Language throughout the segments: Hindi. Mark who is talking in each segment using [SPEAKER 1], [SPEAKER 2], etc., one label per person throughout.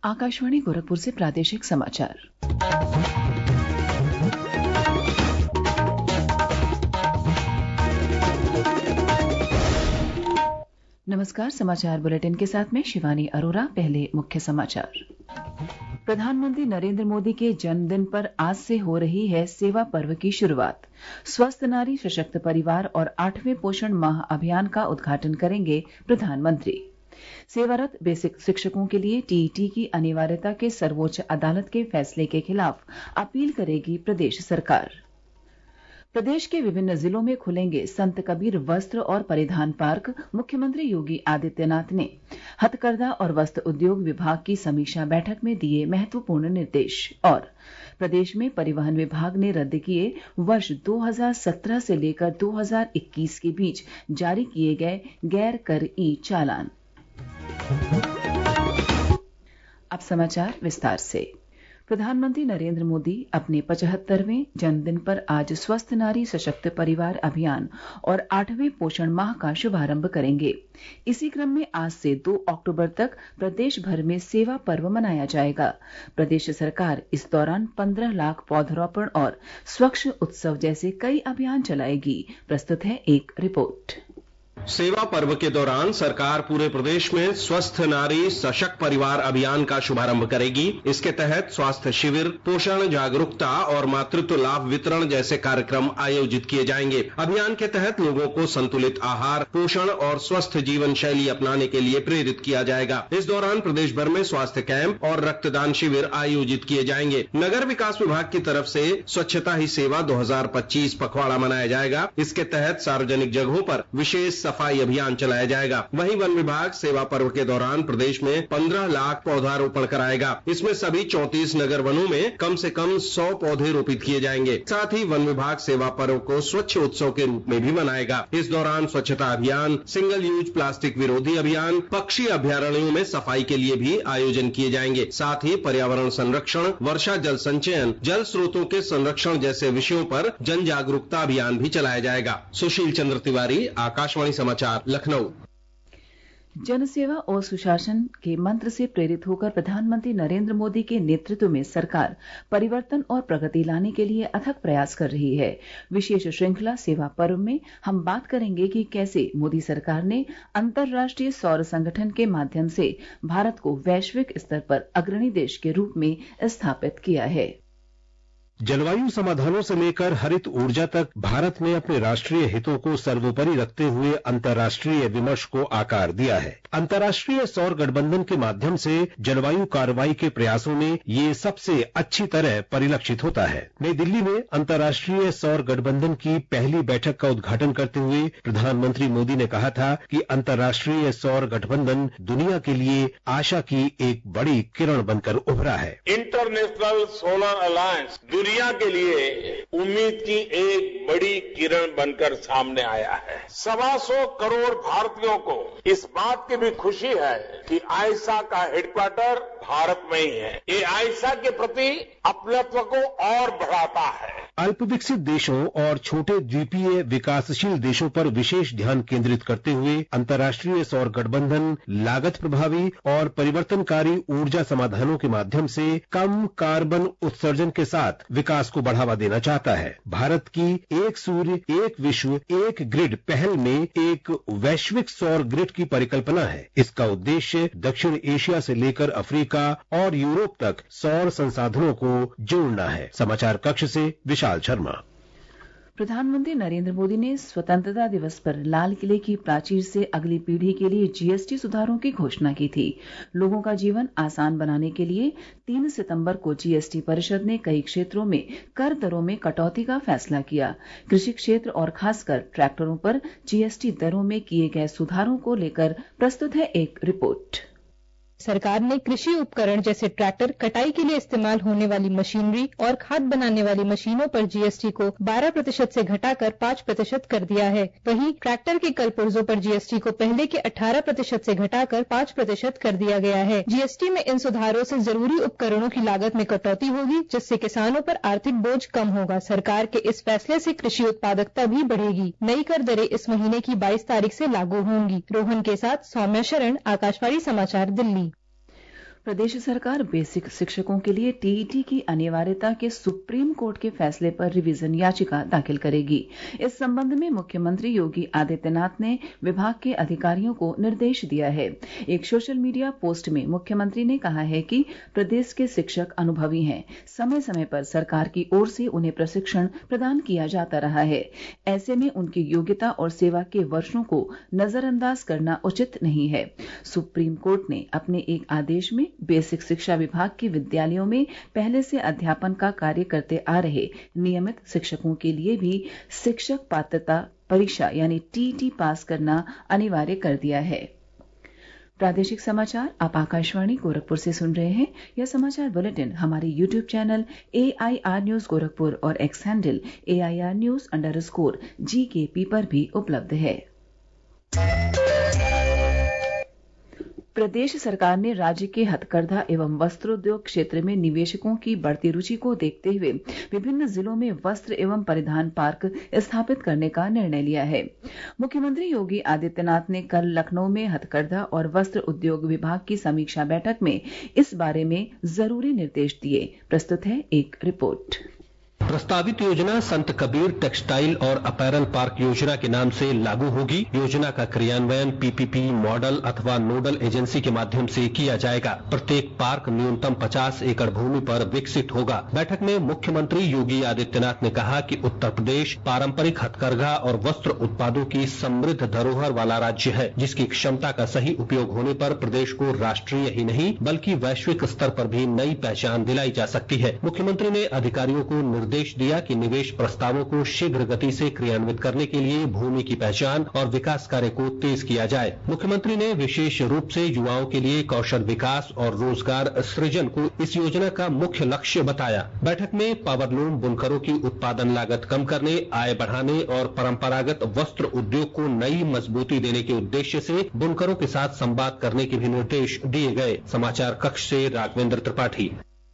[SPEAKER 1] आकाशवाणी गोरखपुर से प्रादेशिक समाचार। नमस्कार, समाचार बुलेटिन के साथ में शिवानी अरोरा। पहले मुख्य समाचार। प्रधानमंत्री नरेंद्र मोदी के जन्मदिन पर आज से हो रही है सेवा पर्व की शुरुआत। स्वस्थ नारी सशक्त परिवार और 8वें पोषण माह अभियान का उद्घाटन करेंगे प्रधानमंत्री। सेवारत बेसिक शिक्षकों के लिए टीईटी की अनिवार्यता के सर्वोच्च अदालत के फैसले के खिलाफ अपील करेगी प्रदेश सरकार। प्रदेश के विभिन्न जिलों में खुलेंगे संत कबीर वस्त्र और परिधान पार्क। मुख्यमंत्री योगी आदित्यनाथ ने हथकरघा और वस्त्र उद्योग विभाग की समीक्षा बैठक में दिए महत्वपूर्ण निर्देश। और प्रदेश में परिवहन विभाग ने रद्द किए वर्ष 2017 से लेकर 2021 के बीच जारी किए गए गैर कर ई चालान। अब समाचार विस्तार से। प्रधानमंत्री नरेंद्र मोदी अपने 75वें जन्मदिन पर आज स्वस्थ नारी सशक्त परिवार अभियान और 8वें पोषण माह का शुभारंभ करेंगे। इसी क्रम में आज से 2 अक्टूबर तक प्रदेश भर में सेवा पर्व मनाया जाएगा। प्रदेश सरकार इस दौरान 15 लाख पौधरोपण और स्वच्छ उत्सव जैसे कई अभियान चलाएगी। प्रस्तुत है एक रिपोर्ट।
[SPEAKER 2] सेवा पर्व के दौरान सरकार पूरे प्रदेश में स्वस्थ नारी सशक्त परिवार अभियान का शुभारंभ करेगी। इसके तहत स्वास्थ्य शिविर, पोषण जागरूकता और मातृत्व लाभ वितरण जैसे कार्यक्रम आयोजित किए जाएंगे। अभियान के तहत लोगों को संतुलित आहार, पोषण और स्वस्थ जीवन शैली अपनाने के लिए प्रेरित किया जाएगा। इस दौरान प्रदेश भर में स्वास्थ्य कैंप और रक्तदान शिविर आयोजित किए जाएंगे। नगर विकास विभाग की तरफ से स्वच्छता ही सेवा 2025 पखवाड़ा मनाया जाएगा। इसके तहत सार्वजनिक जगहों पर विशेष सफाई अभियान चलाया जाएगा। वहीं वन विभाग सेवा पर्व के दौरान प्रदेश में 15 लाख पौधारोपण कराएगा। इसमें सभी 34 नगर वनों में कम से कम 100 पौधे रोपित किए जाएंगे। साथ ही वन विभाग सेवा पर्व को स्वच्छ उत्सव के रूप में भी मनाएगा। इस दौरान स्वच्छता अभियान, सिंगल यूज प्लास्टिक विरोधी अभियान, पक्षी अभ्यारण्यों में सफाई के लिए भी आयोजन किए जाएंगे। साथ ही पर्यावरण संरक्षण, वर्षा जल संचयन, जल स्रोतों के संरक्षण जैसे विषयों पर जन जागरूकता अभियान भी चलाया जाएगा। सुशील चंद्र तिवारी, आकाशवाणी समाचार, लखनऊ।
[SPEAKER 1] जनसेवा और सुशासन के मंत्र से प्रेरित होकर प्रधानमंत्री नरेंद्र मोदी के नेतृत्व में सरकार परिवर्तन और प्रगति लाने के लिए अथक प्रयास कर रही है। विशेष श्रृंखला सेवा पर्व में हम बात करेंगे कि कैसे मोदी सरकार ने अंतर्राष्ट्रीय सौर संगठन के माध्यम से भारत को वैश्विक स्तर पर अग्रणी देश के रूप में स्थापित किया है।
[SPEAKER 3] जलवायु समाधानों से लेकर हरित ऊर्जा तक भारत ने अपने राष्ट्रीय हितों को सर्वोपरि रखते हुए अंतर्राष्ट्रीय विमर्श को आकार दिया है। अंतर्राष्ट्रीय सौर गठबंधन के माध्यम से जलवायु कार्रवाई के प्रयासों में ये सबसे अच्छी तरह परिलक्षित होता है। नई दिल्ली में अंतर्राष्ट्रीय सौर गठबंधन की पहली बैठक का उद्घाटन करते हुए प्रधानमंत्री मोदी ने कहा था कि अंतर्राष्ट्रीय सौर गठबंधन दुनिया के लिए आशा की एक बड़ी किरण बनकर उभरा है।
[SPEAKER 4] इंटरनेशनल सोलर अलायंस दुनिया के लिए उम्मीद की एक बड़ी किरण बनकर सामने आया है। 125 करोड़ भारतीयों को इस बात की भी खुशी है कि आयशा का हेडक्वार्टर भारत में ही है। ये आयशा के प्रति अपनत्व को और बढ़ाता है।
[SPEAKER 3] अल्पविकसित देशों और छोटे द्वीपीय विकासशील देशों पर विशेष ध्यान केंद्रित करते हुए अंतर्राष्ट्रीय सौर गठबंधन लागत प्रभावी और परिवर्तनकारी ऊर्जा समाधानों के माध्यम से कम कार्बन उत्सर्जन के साथ विकास को बढ़ावा देना चाहता है। भारत की एक सूर्य, एक विश्व, एक ग्रिड पहल में एक वैश्विक सौर ग्रिड की परिकल्पना है। इसका उद्देश्य दक्षिण एशिया से लेकर अफ्रीका और यूरोप तक सौर संसाधनों को जोड़ना है। समाचार कक्ष से विशाल शर्मा।
[SPEAKER 1] प्रधानमंत्री नरेंद्र मोदी ने स्वतंत्रता दिवस पर लाल किले की प्राचीर से अगली पीढ़ी के लिए जीएसटी सुधारों की घोषणा की थी। लोगों का जीवन आसान बनाने के लिए 3 सितंबर को जीएसटी परिषद ने कई क्षेत्रों में कर दरों में कटौती का फैसला किया। कृषि क्षेत्र और खासकर ट्रैक्टरों पर जीएसटी दरों में किए गए सुधारों को लेकर प्रस्तुत है एक रिपोर्ट।
[SPEAKER 5] सरकार ने कृषि उपकरण जैसे ट्रैक्टर, कटाई के लिए इस्तेमाल होने वाली मशीनरी और खाद बनाने वाली मशीनों पर जीएसटी को 12% से घटाकर 5% कर दिया है। वहीं ट्रैक्टर के कल पुर्जों पर जीएसटी को पहले के 18% से घटाकर 5% कर दिया गया है। जीएसटी में इन सुधारों से जरूरी उपकरणों की लागत में कटौती होगी, जिससे किसानों पर आर्थिक बोझ कम होगा। सरकार के इस फैसले से कृषि उत्पादकता भी बढ़ेगी। नई कर दरें इस महीने की 22 तारीख से लागू होंगी। रोहन के साथ सौम्या शरण, आकाशवाणी समाचार, दिल्ली।
[SPEAKER 1] प्रदेश सरकार बेसिक शिक्षकों के लिए टीईटी की अनिवार्यता के सुप्रीम कोर्ट के फैसले पर रिवीजन याचिका दाखिल करेगी। इस संबंध में मुख्यमंत्री योगी आदित्यनाथ ने विभाग के अधिकारियों को निर्देश दिया है। एक सोशल मीडिया पोस्ट में मुख्यमंत्री ने कहा है कि प्रदेश के शिक्षक अनुभवी हैं, समय समय पर सरकार की ओर से उन्हें प्रशिक्षण प्रदान किया जाता रहा है। ऐसे में उनकी योग्यता और सेवा के वर्षों को नजरअंदाज करना उचित नहीं है। सुप्रीम कोर्ट ने अपने एक आदेश में बेसिक शिक्षा विभाग के विद्यालयों में पहले से अध्यापन का कार्य करते आ रहे नियमित शिक्षकों के लिए भी शिक्षक पात्रता परीक्षा यानी टीईटी पास करना अनिवार्य कर दिया है। प्रादेशिक समाचार आप आकाशवाणी गोरखपुर से सुन रहे हैं। यह समाचार बुलेटिन हमारे YouTube channel AIR news Gorakhpur और एक्स हैंडल AIR_GKP पर भी उपलब्ध है। प्रदेश सरकार ने राज्य के हथकरघा एवं वस्त्रोद्योग क्षेत्र में निवेशकों की बढ़ती रुचि को देखते हुए विभिन्न जिलों में वस्त्र एवं परिधान पार्क स्थापित करने का निर्णय लिया है। मुख्यमंत्री योगी आदित्यनाथ ने कल लखनऊ में हथकरघा और वस्त्र उद्योग विभाग की समीक्षा बैठक में इस बारे में जरूरी निर्देश दिए। प्रस्तुत है एक रिपोर्ट।
[SPEAKER 3] प्रस्तावित योजना संत कबीर टेक्सटाइल और अपैरल पार्क योजना के नाम से लागू होगी। योजना का क्रियान्वयन PPP मॉडल अथवा नोडल एजेंसी के माध्यम से किया जाएगा। प्रत्येक पार्क न्यूनतम 50 एकड़ भूमि पर विकसित होगा। बैठक में मुख्यमंत्री योगी आदित्यनाथ ने कहा कि उत्तर प्रदेश पारंपरिक हथकरघा और वस्त्र उत्पादों की समृद्ध धरोहर वाला राज्य है, जिसकी क्षमता का सही उपयोग होने पर प्रदेश को राष्ट्रीय ही नहीं बल्कि वैश्विक स्तर पर भी नई पहचान दिलाई जा सकती है। मुख्यमंत्री ने अधिकारियों को निर्देश दिया कि निवेश प्रस्तावों को शीघ्र गति से क्रियान्वित करने के लिए भूमि की पहचान और विकास कार्य को तेज किया जाए। मुख्यमंत्री ने विशेष रूप से युवाओं के लिए कौशल विकास और रोजगार सृजन को इस योजना का मुख्य लक्ष्य बताया। बैठक में पावरलूम बुनकरों की उत्पादन लागत कम करने, आय बढ़ाने और परंपरागत वस्त्र उद्योग को नई मजबूती देने के उद्देश्य से बुनकरों के साथ संवाद करने के भी निर्देश दिए गए। समाचार कक्ष से राघवेंद्र त्रिपाठी।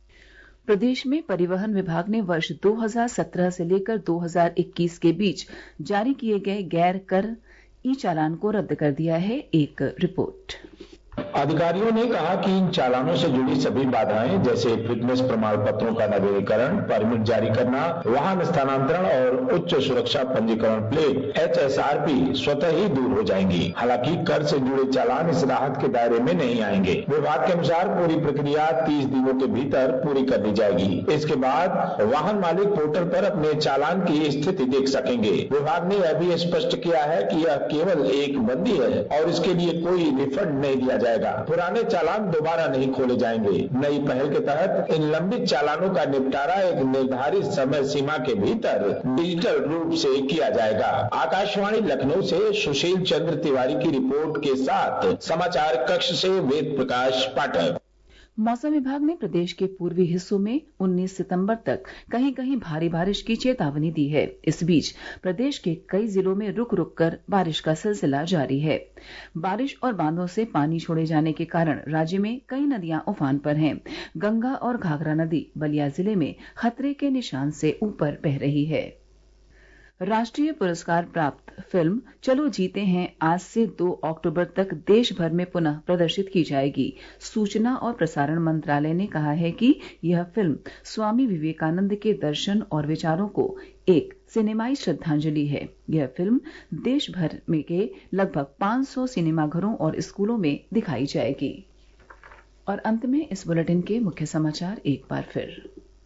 [SPEAKER 1] प्रदेश में परिवहन विभाग ने वर्ष 2017 से लेकर 2021 के बीच जारी किए गए गैर कर ई चालान को रद्द कर दिया है। एक रिपोर्ट।
[SPEAKER 6] अधिकारियों ने कहा कि इन चालानों से जुड़ी सभी बाधाएं जैसे फिटनेस प्रमाण पत्रों का नवीनीकरण, परमिट जारी करना, वाहन स्थानांतरण और उच्च सुरक्षा पंजीकरण प्लेट HSRP स्वतः ही दूर हो जाएंगी। हालांकि कर से जुड़े चालान इस राहत के दायरे में नहीं आएंगे। विभाग के अनुसार पूरी प्रक्रिया 30 दिनों के भीतर पूरी कर दी जाएगी। इसके बाद वाहन मालिक पोर्टल पर अपने चालान की स्थिति देख सकेंगे। विभाग ने यह भी स्पष्ट किया है कि यह केवल एक बंदी है और इसके लिए कोई रिफंड नहीं दिया जाएगा। पुराने चालान दोबारा नहीं खोले जाएंगे। नई पहल के तहत इन लंबित चालानों का निपटारा एक निर्धारित समय सीमा के भीतर डिजिटल रूप से किया जाएगा। आकाशवाणी लखनऊ से सुशील चंद्र तिवारी की रिपोर्ट के साथ समाचार कक्ष से वेद प्रकाश पाठक।
[SPEAKER 1] मौसम विभाग ने प्रदेश के पूर्वी हिस्सों में 19 सितंबर तक कहीं कहीं भारी बारिश की चेतावनी दी है। इस बीच प्रदेश के कई जिलों में रुक रुक कर बारिश का सिलसिला जारी है। बारिश और बांधों से पानी छोड़े जाने के कारण राज्य में कई नदियां उफान पर हैं। गंगा और घाघरा नदी बलिया जिले में खतरे के निशान से ऊपर बह रही है। राष्ट्रीय पुरस्कार प्राप्त फिल्म चलो जीते हैं आज से 2 अक्टूबर तक देश भर में पुनः प्रदर्शित की जाएगी। सूचना और प्रसारण मंत्रालय ने कहा है कि यह फिल्म स्वामी विवेकानंद के दर्शन और विचारों को एक सिनेमाई श्रद्धांजलि है। यह फिल्म देश भर में के लगभग 500 सिनेमाघरों और स्कूलों में दिखाई जाएगी। और अंत में इस बुलेटिन के मुख्य समाचार एक बार फिर।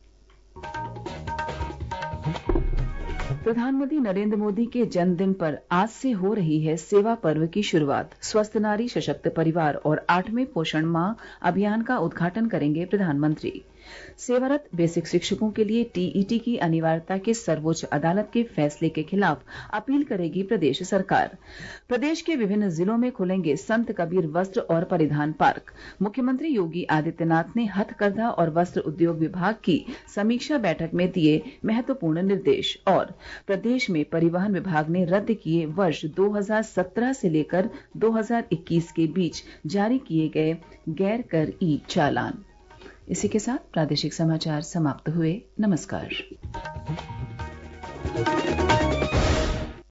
[SPEAKER 1] प्रधानमंत्री नरेंद्र मोदी के जन्मदिन पर आज से हो रही है सेवा पर्व की शुरुआत। स्वस्थ नारी सशक्त परिवार और 8वें पोषण माह अभियान का उद्घाटन करेंगे प्रधानमंत्री। सेवारत बेसिक शिक्षकों के लिए टीईटी की अनिवार्यता के सर्वोच्च अदालत के फैसले के खिलाफ अपील करेगी प्रदेश सरकार। प्रदेश के विभिन्न जिलों में खुलेंगे संत कबीर वस्त्र और परिधान पार्क। मुख्यमंत्री योगी आदित्यनाथ ने हथकरघा और वस्त्र उद्योग विभाग की समीक्षा बैठक में दिए महत्वपूर्ण निर्देश। और प्रदेश में परिवहन विभाग ने रद्द किए वर्ष 2017 से लेकर 2021 के बीच जारी किए गए गैर कर ई चालान। इसी के साथ प्रादेशिक समाचार समाप्त हुए। नमस्कार।